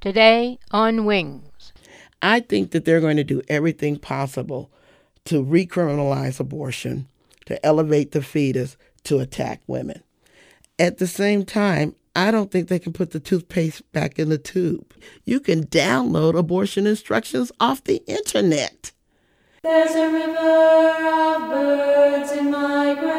Today on Wings. I think that they're going to do everything possible to recriminalize abortion, to elevate the fetus, to attack women. At the same time, I don't think they can put the toothpaste back in the tube. You can download abortion instructions off the internet. There's a river of birds in migration,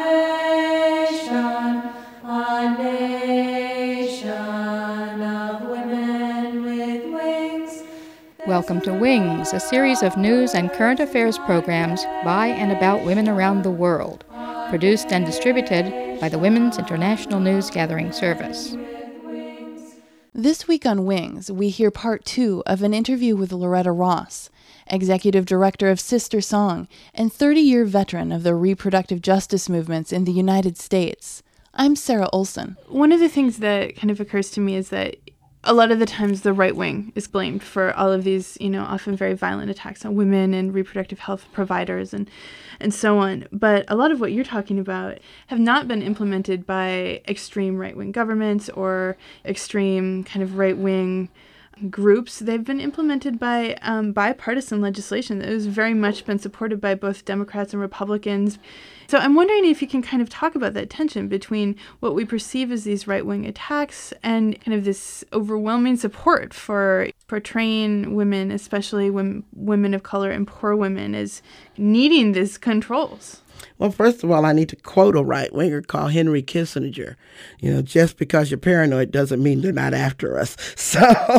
a nation of women with wings. Welcome to Wings, a series of news and current affairs programs by and about women around the world, produced and distributed by the Women's International News Gathering Service. This week on Wings, we hear part 2 of an interview with Loretta Ross, Executive Director of Sister Song and 30-year veteran of the reproductive justice movements in the United States. I'm Sarah Olson. One of the things that kind of occurs to me is that a lot of the times the right wing is blamed for all of these, often very violent attacks on women and reproductive health providers and so on. But a lot of what you're talking about have not been implemented by extreme right-wing governments or extreme kind of right-wing groups. They've been implemented by bipartisan legislation that has very much been supported by both Democrats and Republicans. So I'm wondering if you can kind of talk about that tension between what we perceive as these right-wing attacks and kind of this overwhelming support for portraying women, especially women of color and poor women, as needing these controls. Well, first of all, I need to quote a right-winger called Henry Kissinger. Just because you're paranoid doesn't mean they're not after us. So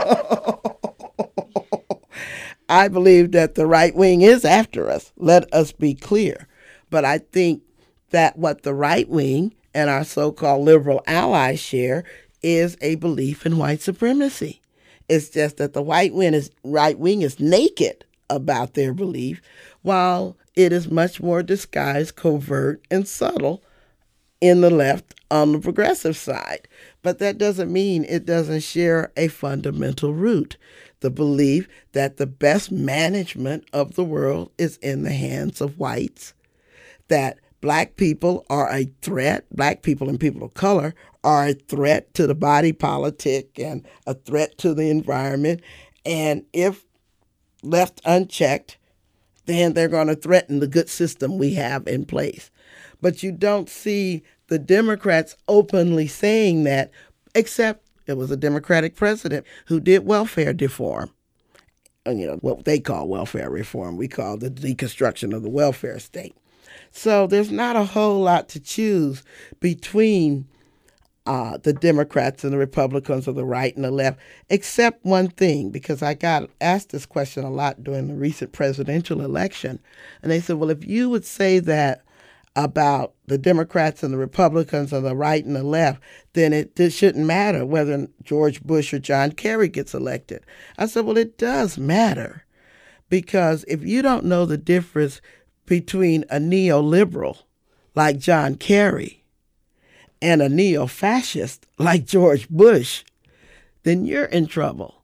I believe that the right wing is after us. Let us be clear. But I think that what the right wing and our so-called liberal allies share is a belief in white supremacy. It's just that the right wing is naked about their belief, while it is much more disguised, covert, and subtle in the left on the progressive side. But that doesn't mean it doesn't share a fundamental root, the belief that the best management of the world is in the hands of whites, that black people are a threat, black people and people of color are a threat to the body politic and a threat to the environment. And if left unchecked, then they're going to threaten the good system we have in place. But you don't see the Democrats openly saying that, except it was a Democratic president who did welfare reform. What they call welfare reform, we call the deconstruction of the welfare state. So there's not a whole lot to choose between the Democrats and the Republicans, or the right and the left, except one thing, because I got asked this question a lot during the recent presidential election. And they said, well, if you would say that about the Democrats and the Republicans or the right and the left, then it shouldn't matter whether George Bush or John Kerry gets elected. I said, well, it does matter, because if you don't know the difference between a neoliberal like John Kerry and a neo-fascist like George Bush, then you're in trouble.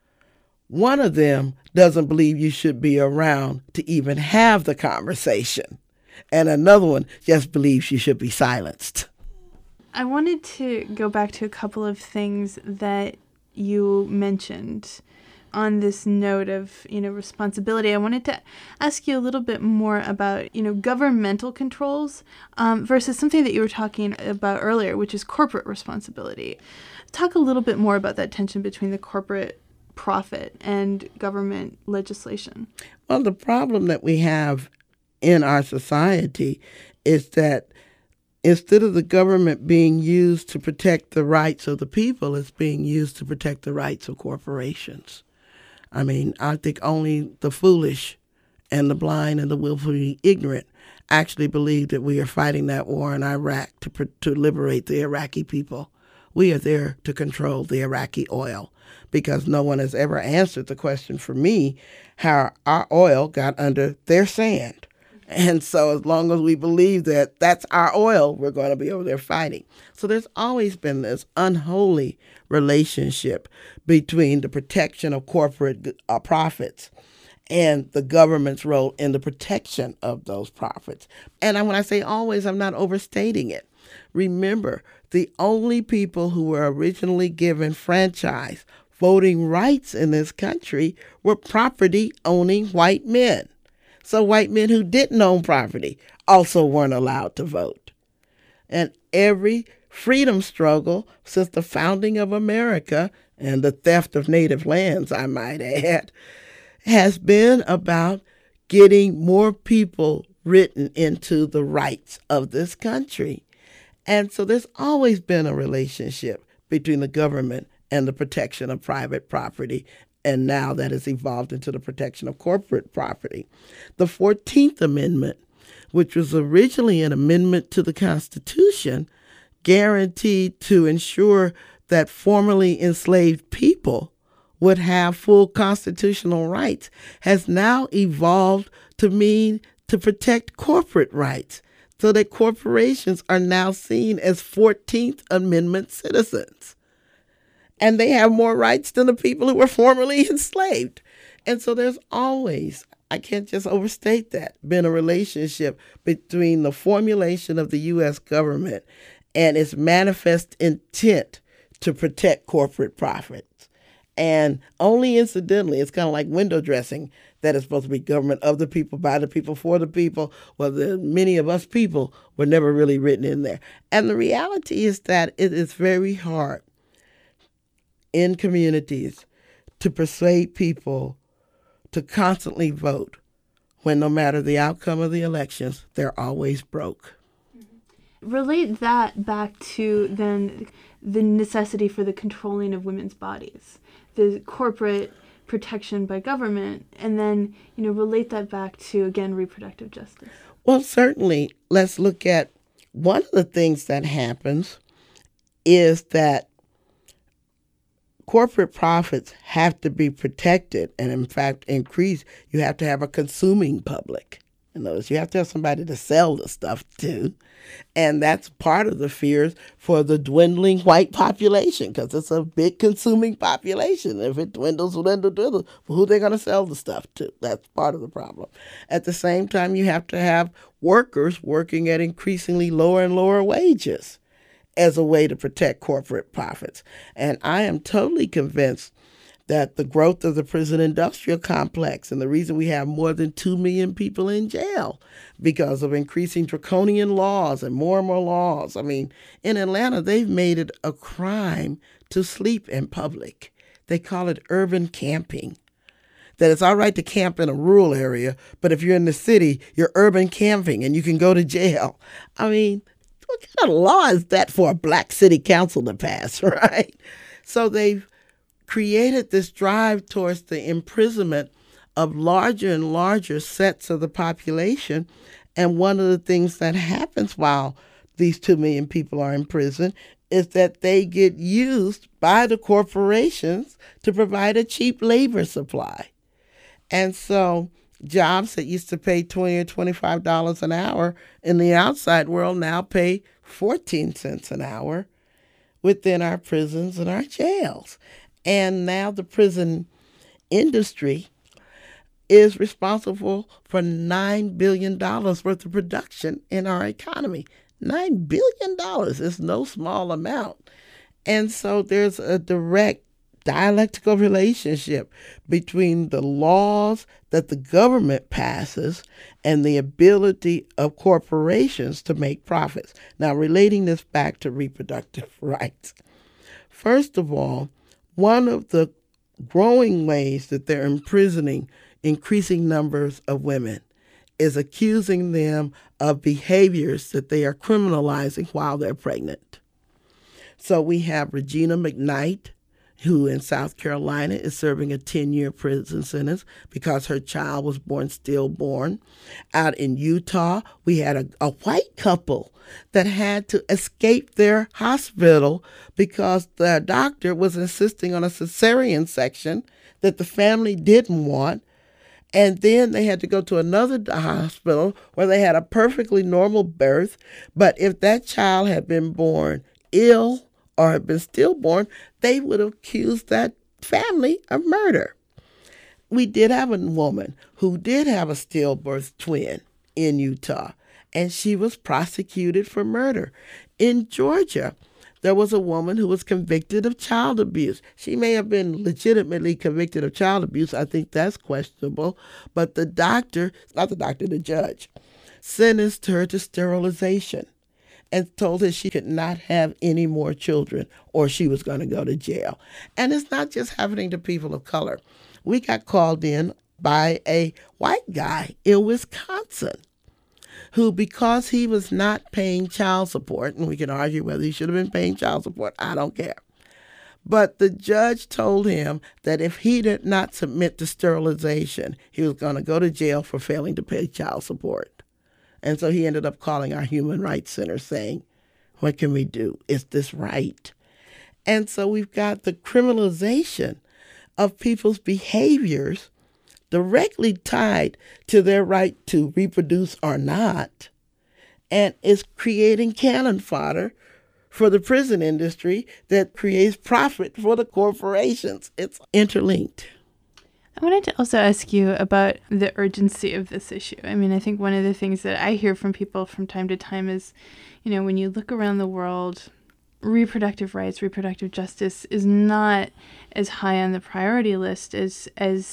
One of them doesn't believe you should be around to even have the conversation, and another one just believes you should be silenced. I wanted to go back to a couple of things that you mentioned on this note of, responsibility. I wanted to ask you a little bit more about, governmental controls versus something that you were talking about earlier, which is corporate responsibility. Talk a little bit more about that tension between the corporate profit and government legislation. Well, the problem that we have in our society is that instead of the government being used to protect the rights of the people, it's being used to protect the rights of corporations. I think only the foolish and the blind and the willfully ignorant actually believe that we are fighting that war in Iraq to liberate the Iraqi people. We are there to control the Iraqi oil, because no one has ever answered the question for me how our oil got under their sand. And so as long as we believe that that's our oil, we're going to be over there fighting. So there's always been this unholy relationship between the protection of corporate profits and the government's role in the protection of those profits. And when I say always, I'm not overstating it. Remember, the only people who were originally given franchise voting rights in this country were property-owning white men. So white men who didn't own property also weren't allowed to vote. And every freedom struggle since the founding of America, and the theft of native lands, I might add, has been about getting more people written into the rights of this country. And so there's always been a relationship between the government and the protection of private property, and now that has evolved into the protection of corporate property. The 14th Amendment, which was originally an amendment to the Constitution, guaranteed to ensure that formerly enslaved people would have full constitutional rights, has now evolved to mean to protect corporate rights, so that corporations are now seen as 14th Amendment citizens. And they have more rights than the people who were formerly enslaved. And so there's always, I can't just overstate that, been a relationship between the formulation of the U.S. government and its manifest intent to protect corporate profits. And only incidentally, it's kind of like window dressing, that is supposed to be government of the people, by the people, for the people. Well, many of us people were never really written in there. And the reality is that it is very hard in communities to persuade people to constantly vote when no matter the outcome of the elections, they're always broke. Relate that back to then the necessity for the controlling of women's bodies, the corporate protection by government, and then, relate that back to, again, reproductive justice. Well, certainly, let's look at one of the things that happens is that corporate profits have to be protected and, in fact, increased. You have to have a consuming public. In other words, you have to have somebody to sell the stuff to. And that's part of the fears for the dwindling white population, because it's a big consuming population. If it dwindles, well, who are they going to sell the stuff to? That's part of the problem. At the same time, you have to have workers working at increasingly lower and lower wages as a way to protect corporate profits. And I am totally convinced that the growth of the prison industrial complex, and the reason we have more than 2 million people in jail because of increasing draconian laws and more laws. I mean, in Atlanta, they've made it a crime to sleep in public. They call it urban camping. That it's all right to camp in a rural area, but if you're in the city, you're urban camping and you can go to jail. I mean, what kind of law is that for a black city council to pass, right? So they've created this drive towards the imprisonment of larger and larger sets of the population. And one of the things that happens while these 2 million people are in prison is that they get used by the corporations to provide a cheap labor supply. And so jobs that used to pay $20 or $25 an hour in the outside world now pay 14 cents an hour within our prisons and our jails. And now the prison industry is responsible for $9 billion worth of production in our economy. $9 billion is no small amount. And so there's a direct dialectical relationship between the laws that the government passes and the ability of corporations to make profits. Now, relating this back to reproductive rights. First of all, one of the growing ways that they're imprisoning increasing numbers of women is accusing them of behaviors that they are criminalizing while they're pregnant. So we have Regina McKnight, who in South Carolina is serving a 10-year prison sentence because her child was born stillborn. Out in Utah, we had a white couple that had to escape their hospital because the doctor was insisting on a cesarean section that the family didn't want. And then they had to go to another hospital where they had a perfectly normal birth. But if that child had been born ill or had been stillborn, they would have accused that family of murder. We did have a woman who did have a stillbirth twin in Utah, and she was prosecuted for murder. In Georgia, There was a woman who was convicted of child abuse. She may have been legitimately convicted of child abuse. I think that's questionable. But the judge, sentenced her to sterilization and told her she could not have any more children or she was going to go to jail. And it's not just happening to people of color. We got called in by a white guy in Wisconsin who, because he was not paying child support, and we can argue whether he should have been paying child support, I don't care. But the judge told him that if he did not submit to sterilization, he was going to go to jail for failing to pay child support. And so he ended up calling our Human Rights Center saying, what can we do? Is this right? And so we've got the criminalization of people's behaviors directly tied to their right to reproduce or not, and is creating cannon fodder for the prison industry that creates profit for the corporations. It's interlinked. I wanted to also ask you about the urgency of this issue. I mean, I think one of the things that I hear from people from time to time is, when you look around the world, reproductive rights, reproductive justice is not as high on the priority list as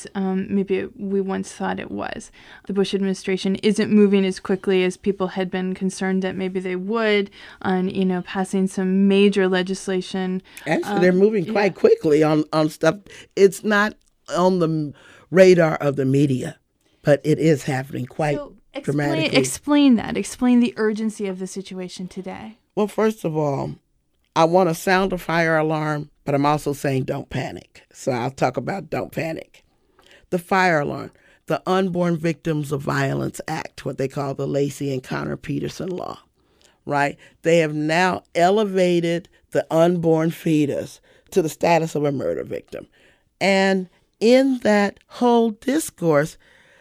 maybe we once thought it was. The Bush administration isn't moving as quickly as people had been concerned that maybe they would on, passing some major legislation. Actually, they're moving quite quickly on stuff. It's not on the radar of the media, but it is happening quite dramatically. Explain that. Explain the urgency of the situation today. Well, first of all, I want to sound a fire alarm, but I'm also saying don't panic. So I'll talk about don't panic. The fire alarm, the Unborn Victims of Violence Act, what they call the Lacey and Connor Peterson law, right? They have now elevated the unborn fetus to the status of a murder victim. And in that whole discourse,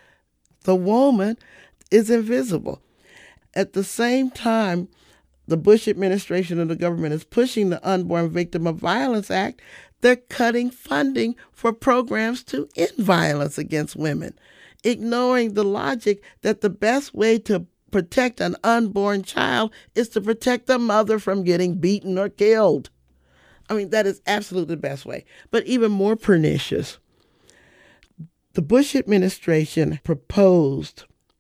the woman is invisible. At the same time, the Bush administration and the government is pushing the Unborn Victim of Violence Act, they're cutting funding for programs to end violence against women, ignoring the logic that the best way to protect an unborn child is to protect the mother from getting beaten or killed. I mean, that is absolutely the best way. But even more pernicious, the Bush administration proposed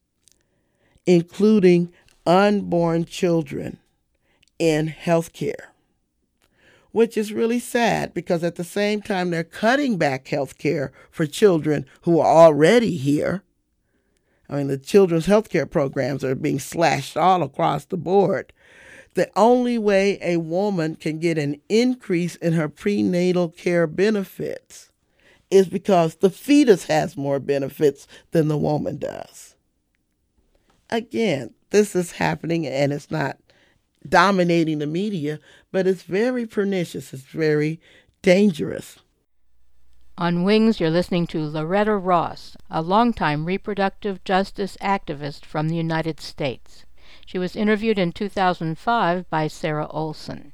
including unborn children in healthcare, which is really sad because at the same time they're cutting back healthcare for children who are already here. I mean, the children's healthcare programs are being slashed all across the board. The only way a woman can get an increase in her prenatal care benefits is because the fetus has more benefits than the woman does. Again, this is happening and it's not dominating the media, but it's very pernicious. It's very dangerous. On Wings, you're listening to Loretta Ross, a longtime reproductive justice activist from the United States. She was interviewed in 2005 by Sarah Olson.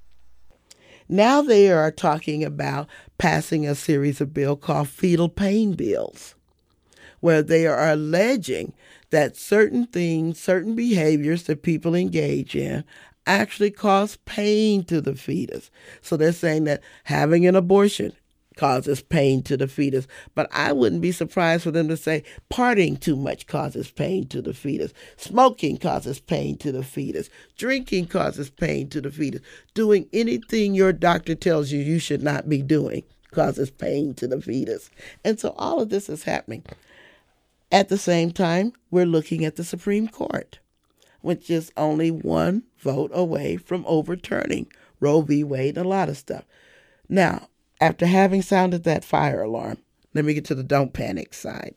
Now they are talking about passing a series of bills called fetal pain bills, where they are alleging that certain things, certain behaviors that people engage in actually cause pain to the fetus. So they're saying that having an abortion causes pain to the fetus. But I wouldn't be surprised for them to say partying too much causes pain to the fetus. Smoking causes pain to the fetus. Drinking causes pain to the fetus. Doing anything your doctor tells you you should not be doing causes pain to the fetus. And so all of this is happening. At the same time, we're looking at the Supreme Court, which is only one vote away from overturning Roe v. Wade and a lot of stuff. Now, after having sounded that fire alarm, let me get to the don't panic side.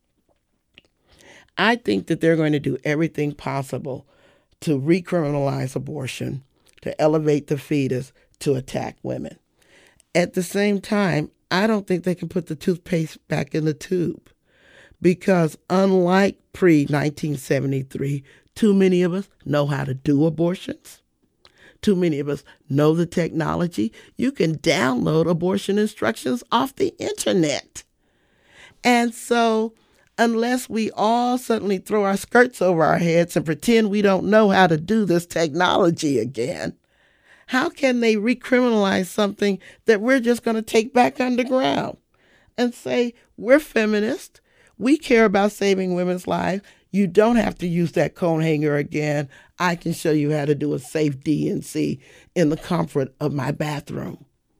I think that they're going to do everything possible to recriminalize abortion, to elevate the fetus, to attack women. At the same time, I don't think they can put the toothpaste back in the tube. Because unlike pre-1973, too many of us know how to do abortions. Too many of us know the technology. You can download abortion instructions off the internet. And so unless we all suddenly throw our skirts over our heads and pretend we don't know how to do this technology again, How can they recriminalize something that we're just going to take back underground and say, we're feminists, we care about saving women's lives. You don't have to use that coat hanger again. I can show you how to do a safe DNC in the comfort of my bathroom.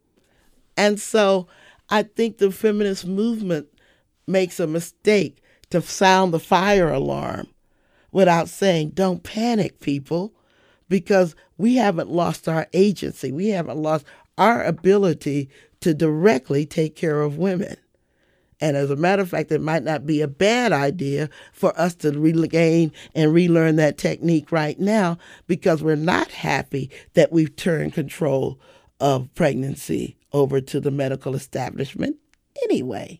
And so I think the feminist movement makes a mistake to sound the fire alarm without saying, don't panic, people, because we haven't lost our agency. We haven't lost our ability to directly take care of women. And as a matter of fact, it might not be a bad idea for us to regain and relearn that technique right now, because we're not happy that we've turned control of pregnancy over to the medical establishment anyway.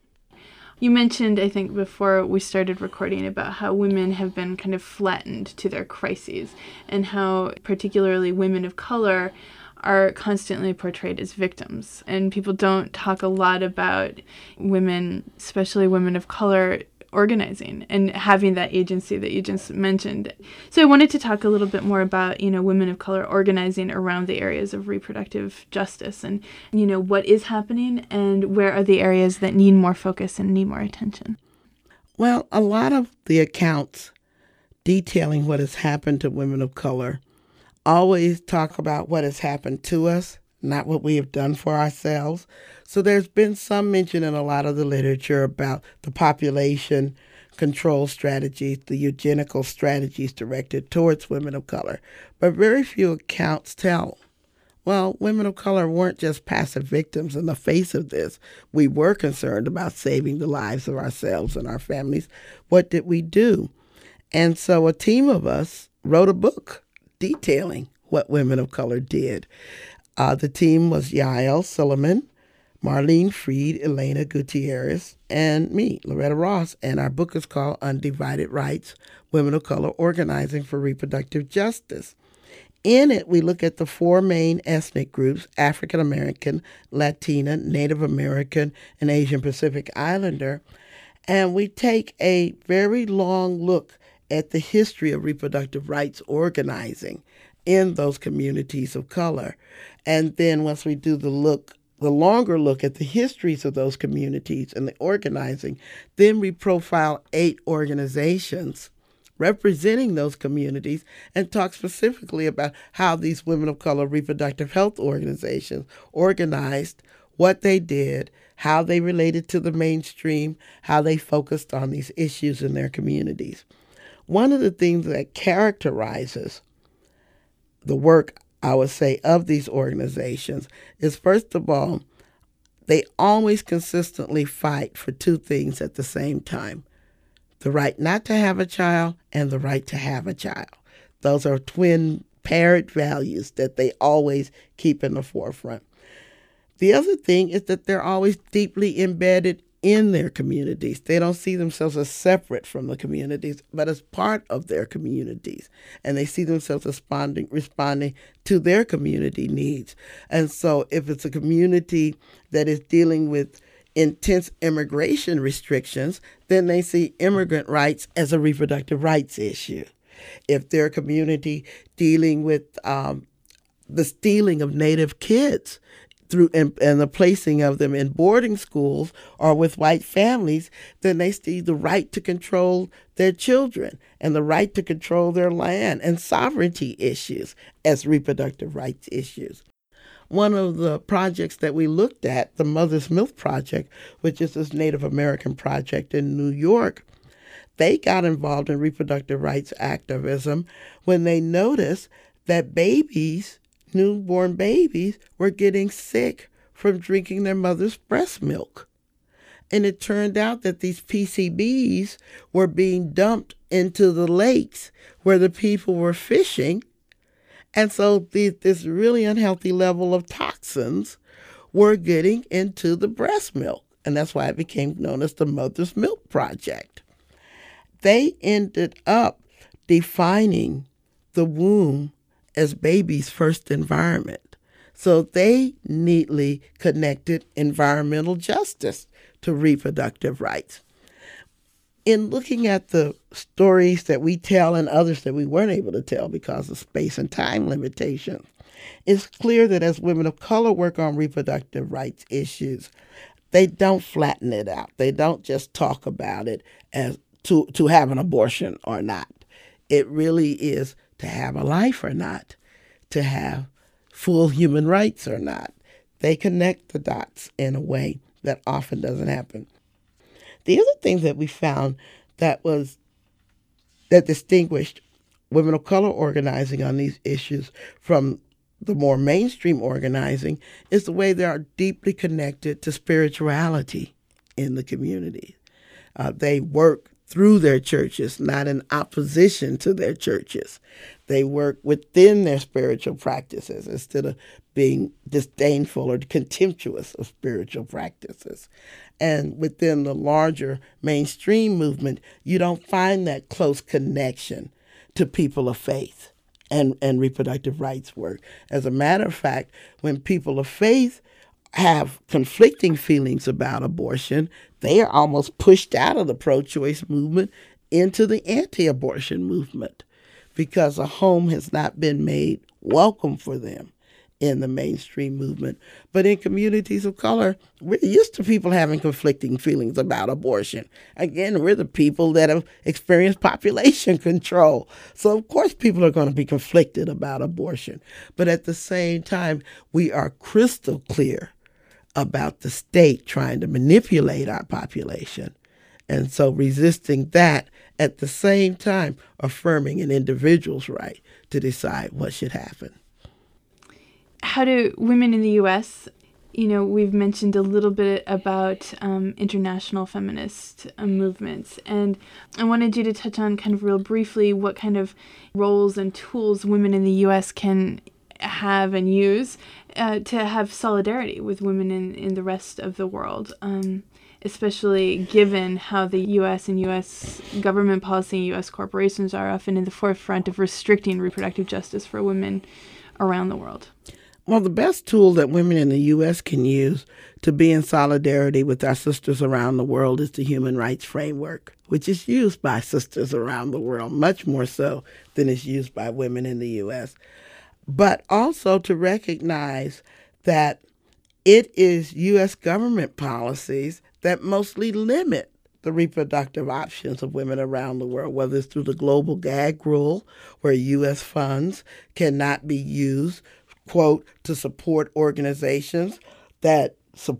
You mentioned, I think, before we started recording about how women have been kind of flattened to their crises, and how particularly women of color are constantly portrayed as victims. And people don't talk a lot about women, especially women of color, organizing and having that agency that you just mentioned. So I wanted to talk a little bit more about, women of color organizing around the areas of reproductive justice and, what is happening and where are the areas that need more focus and need more attention. Well, a lot of the accounts detailing what has happened to women of color always talk about what has happened to us, not what we have done for ourselves. So there's been some mention in a lot of the literature about the population control strategies, the eugenical strategies directed towards women of color. But very few accounts tell, well, women of color weren't just passive victims in the face of this. We were concerned about saving the lives of ourselves and our families. What did we do? And so a team of us wrote a book detailing what women of color did. The team was Yael Silliman, Marlene Freed, Elena Gutierrez, and me, Loretta Ross. And our book is called Undivided Rights, Women of Color Organizing for Reproductive Justice. In it, we look at the four main ethnic groups: African American, Latina, Native American, and Asian Pacific Islander. And we take a very long look at the history of reproductive rights organizing in those communities of color. And then once we do the longer look at the histories of those communities and the organizing, then we profile 8 organizations representing those communities and talk specifically about how these women of color reproductive health organizations organized, what they did, how they related to the mainstream, how they focused on these issues in their communities. One of the things that characterizes the work, I would say, of these organizations is, first of all, they always consistently fight for 2 things at the same time: the right not to have a child and the right to have a child. Those are twin paired values that they always keep in the forefront. The other thing is that they're always deeply embedded in their communities. They don't see themselves as separate from the communities, but as part of their communities. And they see themselves responding to their community needs. And so if it's a community that is dealing with intense immigration restrictions, then they see immigrant rights as a reproductive rights issue. If they're a community dealing with the stealing of Native kids and the placing of them in boarding schools or with white families, then they see the right to control their children and the right to control their land and sovereignty issues as reproductive rights issues. One of the projects that we looked at, the Mother's Milk Project, which is this Native American project in New York, they got involved in reproductive rights activism when they noticed that newborn babies were getting sick from drinking their mother's breast milk. And it turned out that these PCBs were being dumped into the lakes where the people were fishing. And so this really unhealthy level of toxins were getting into the breast milk. And that's why it became known as the Mother's Milk Project. They ended up defining the womb as baby's first environment. So they neatly connected environmental justice to reproductive rights. In looking at the stories that we tell and others that we weren't able to tell because of space and time limitations, It's clear that as women of color work on reproductive rights issues, they don't flatten it out. They don't just talk about it as to have an abortion or not. It really is to have a life or not, to have full human rights or not. They connect the dots in a way that often doesn't happen. The other thing that we found that distinguished women of color organizing on these issues from the more mainstream organizing is the way they are deeply connected to spirituality in the community. They work through their churches, not in opposition to their churches. They work within their spiritual practices instead of being disdainful or contemptuous of spiritual practices. And within the larger mainstream movement, you don't find that close connection to people of faith and reproductive rights work. As a matter of fact, when people of faith have conflicting feelings about abortion, they are almost pushed out of the pro-choice movement into the anti-abortion movement because a home has not been made welcome for them in the mainstream movement. But in communities of color, we're used to people having conflicting feelings about abortion. Again, we're the people that have experienced population control. So of course people are going to be conflicted about abortion. But at the same time, we are crystal clear about the state trying to manipulate our population. And so resisting that at the same time affirming an individual's right to decide what should happen. How do women in the U.S., we've mentioned a little bit about international feminist movements, and I wanted you to touch on kind of real briefly what kind of roles and tools women in the U.S. can have and use to have solidarity with women in the rest of the world, especially given how the U.S. and U.S. government policy and U.S. corporations are often in the forefront of restricting reproductive justice for women around the world. Well, the best tool that women in the U.S. can use to be in solidarity with our sisters around the world is the Human Rights Framework, which is used by sisters around the world, much more so than is used by women in the U.S., but also to recognize that it is U.S. government policies that mostly limit the reproductive options of women around the world, whether it's through the global gag rule, where U.S. funds cannot be used, quote, to support organizations that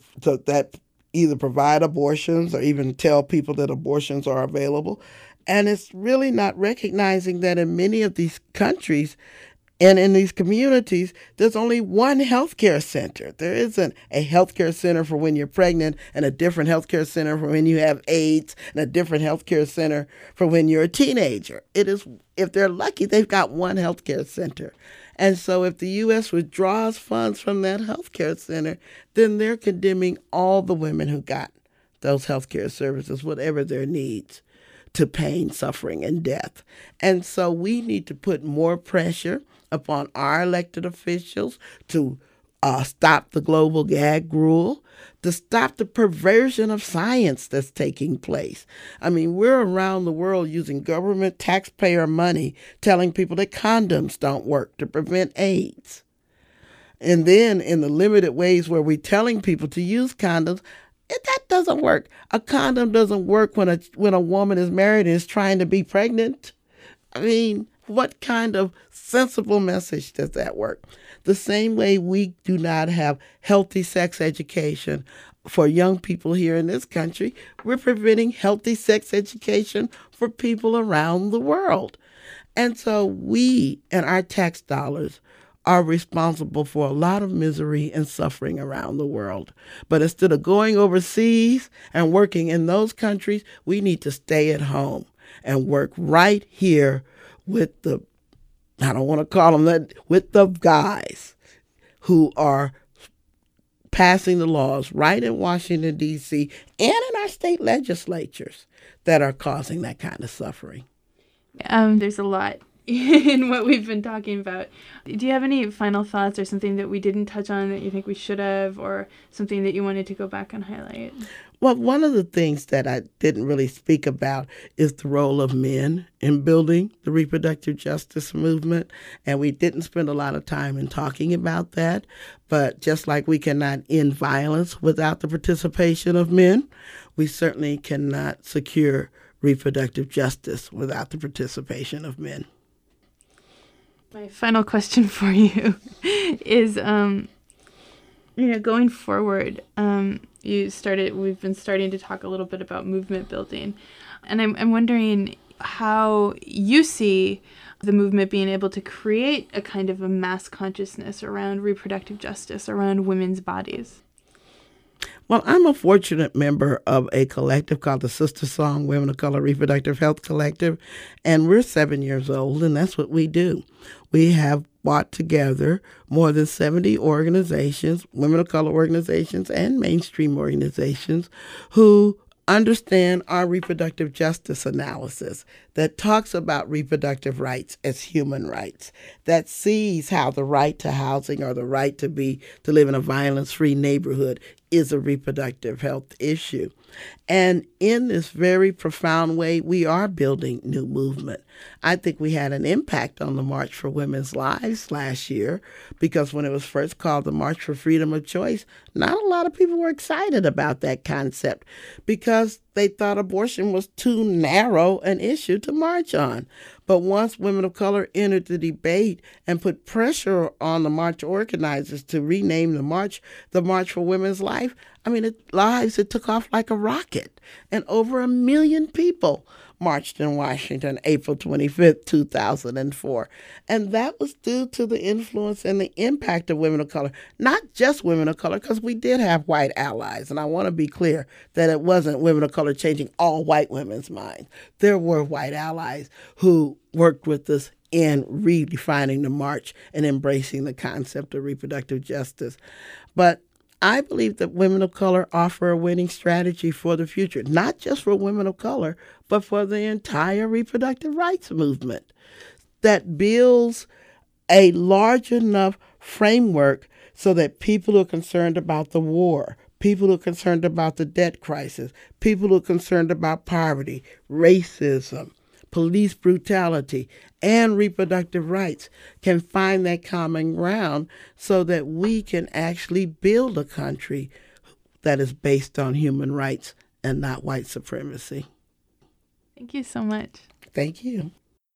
either provide abortions or even tell people that abortions are available. And it's really not recognizing that in many of these countries and in these communities, there's only one healthcare center. There isn't a healthcare center for when you're pregnant and a different healthcare center for when you have AIDS and a different healthcare center for when you're a teenager. It is, if they're lucky, they've got one healthcare center. And so if the U.S. withdraws funds from that healthcare center, then they're condemning all the women who got those healthcare services, whatever their needs, to pain, suffering, and death. And so we need to put more pressure upon our elected officials to stop the global gag rule, to stop the perversion of science that's taking place. I mean, we're around the world using government taxpayer money telling people that condoms don't work to prevent AIDS. And then in the limited ways where we're telling people to use condoms, that doesn't work. A condom doesn't work when a woman is married and is trying to be pregnant. I mean, what kind of sensible message does that work? The same way we do not have healthy sex education for young people here in this country, we're preventing healthy sex education for people around the world. And so we and our tax dollars are responsible for a lot of misery and suffering around the world. But instead of going overseas and working in those countries, we need to stay at home and work right here with the, I don't want to call them that, with the guys who are passing the laws right in Washington, D.C., and in our state legislatures that are causing that kind of suffering. There's a lot in what we've been talking about. Do you have any final thoughts or something that we didn't touch on that you think we should have, or something that you wanted to go back and highlight? Well, one of the things that I didn't really speak about is the role of men in building the reproductive justice movement. And we didn't spend a lot of time in talking about that. But just like we cannot end violence without the participation of men, we certainly cannot secure reproductive justice without the participation of men. My final question for you is, going forward, we've been starting to talk a little bit about movement building, and I'm wondering how you see the movement being able to create a kind of a mass consciousness around reproductive justice, around women's bodies. Well, I'm a fortunate member of a collective called the Sister Song Women of Color Reproductive Health Collective, and we're 7 years old, and that's what we do. We have brought together more than 70 organizations, women of color organizations and mainstream organizations, who understand our reproductive justice analysis that talks about reproductive rights as human rights, that sees how the right to housing or the right to live in a violence-free neighborhood is a reproductive health issue. And in this very profound way, we are building new movement. I think we had an impact on the March for Women's Lives last year, because when it was first called the March for Freedom of Choice, not a lot of people were excited about that concept because they thought abortion was too narrow an issue to march on. But once women of color entered the debate and put pressure on the march organizers to rename the March for Women's Life, it took off like a rocket. And over 1 million people marched in Washington April 25th, 2004. And that was due to the influence and the impact of women of color, not just women of color, because we did have white allies. And I want to be clear that it wasn't women of color changing all white women's minds. There were white allies who worked with us in redefining the march and embracing the concept of reproductive justice. But I believe that women of color offer a winning strategy for the future, not just for women of color, but for the entire reproductive rights movement that builds a large enough framework so that people who are concerned about the war, people who are concerned about the debt crisis, people who are concerned about poverty, racism, police brutality, and reproductive rights can find that common ground so that we can actually build a country that is based on human rights and not white supremacy. Thank you so much. Thank you.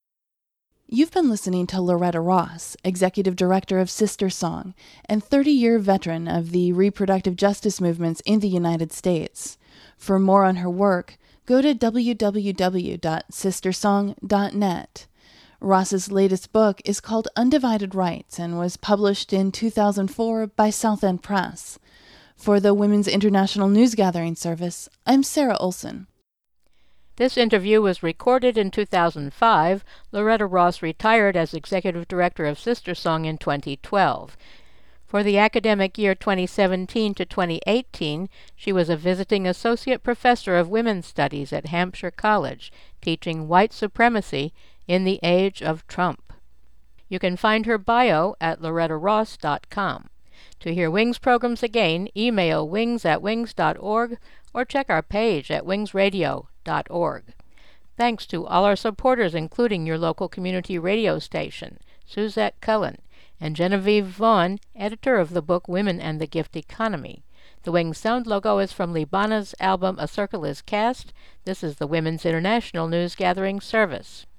You've been listening to Loretta Ross, Executive Director of Sister Song and 30-year veteran of the reproductive justice movements in the United States. For more on her work, go to www.sistersong.net. Ross's latest book is called Undivided Rights and was published in 2004 by South End Press. For the Women's International News Gathering Service, I'm Sarah Olson. This interview was recorded in 2005. Loretta Ross retired as Executive Director of Sister Song in 2012. For the academic year 2017 to 2018, she was a visiting associate professor of women's studies at Hampshire College, teaching white supremacy in the age of Trump. You can find her bio at lorettaross.com. To hear WINGS programs again, email wings@wings.org or check our page at wingsradio.org. Thanks to all our supporters, including your local community radio station, Suzette Cullen, and Genevieve Vaughn, editor of the book Women and the Gift Economy. The WINGS sound logo is from Libana's album A Circle is Cast. This is the Women's International News Gathering Service.